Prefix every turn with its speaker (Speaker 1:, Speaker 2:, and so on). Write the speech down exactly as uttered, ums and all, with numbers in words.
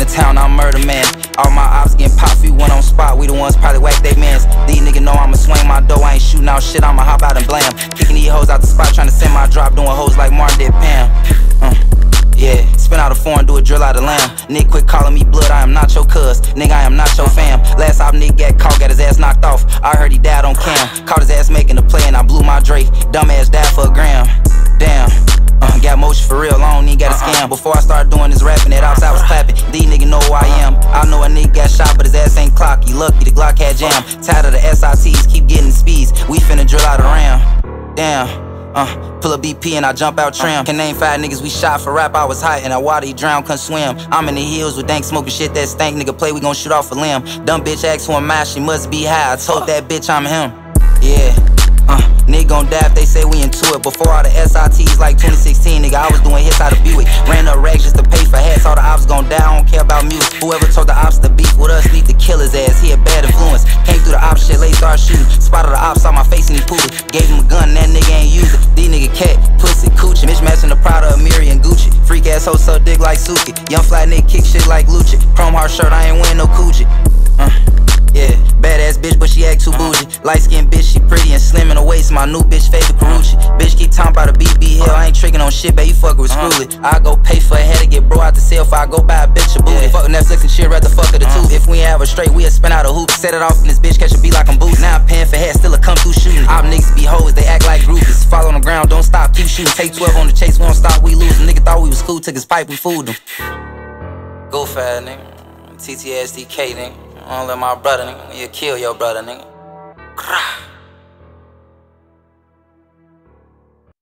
Speaker 1: the town, I'm murder man. All my ops getting popped, we went on spot, we the ones probably whack they mans. These niggas know I'ma swing my dough, I ain't shooting out shit, I'ma hop out and blam. Kicking these hoes out the spot, trying to send my drop, doing hoes like Martin did Pam. Uh. Yeah, spin out a foreign, do a drill out of lamb. Nigga quit calling me blood, I am not your cuz. Nigga, I am not your fam. Last op nigga got caught, got his ass knocked off. I heard he died on cam. Caught his ass making a play and I blew my Drake. Dumb ass died for a gram. Damn. Uh, got motion for real, I don't even got a scam. Before I started doing this rapping, that outside was clapping. These niggas know who I am. I know a nigga got shot, but his ass ain't clock. He lucky the Glock had jam. Tired of the S I Ts, keep getting speeds. We finna drill out a ram. Damn. Uh, pull a B P and I jump out trim. Can name five niggas we shot for rap, I was hot and I water, he drown, couldn't swim. I'm in the hills with dank smoking shit that stank. Nigga play, we gon' shoot off a limb. Dumb bitch asked who am I, she must be high. I told that bitch I'm him. Yeah. Uh, nigga gon' die if they say we into it. Before all the S I Ts like twenty sixteen, nigga, I was doing hits out of Buick. Ran up racks just to pay for hats, all the ops gon' die, I don't care about music. Whoever told the ops to beef with us need to kill his ass, he a bad influence. Came through the ops shit, late start shooting. Spotted the ops, saw my face and he pulled it. Gave him a gun and that nigga ain't use it. These nigga cat, pussy, coochie. Mismatching the Prada, Amiri and Gucci. Freak ass hoe suck dick like Suki. Young fly nigga kick shit like Lucci. Chrome heart shirt, I ain't wearing no Coogi. Uh. Yeah, badass bitch, but she act too bougie. Light skinned bitch, she pretty and slim in the waist. My new bitch favorite Karuchi. Bitch keep talking about a B B Hill. I ain't tricking on shit, babe, you fuck with Screwly. I go pay for a head to get bro out the cell. If I go buy a bitch a booty. Fuck Netflix and shit, rather fuck her the two. If we ain't have her straight, we'll spin out a hoop. Set it off and this bitch catch a beat like I'm boots. Now I'm paying for head, still a come through shooting. Op niggas be hoes, they act like groupies. Fall on the ground, don't stop, keep shooting. Take twelve on the chase, we don't stop, we lose. Nigga thought we was cool, took his pipe, we fooled him. Go fat, nigga. T T S D K, nigga. I don't let my brother, nigga. You kill your brother, nigga.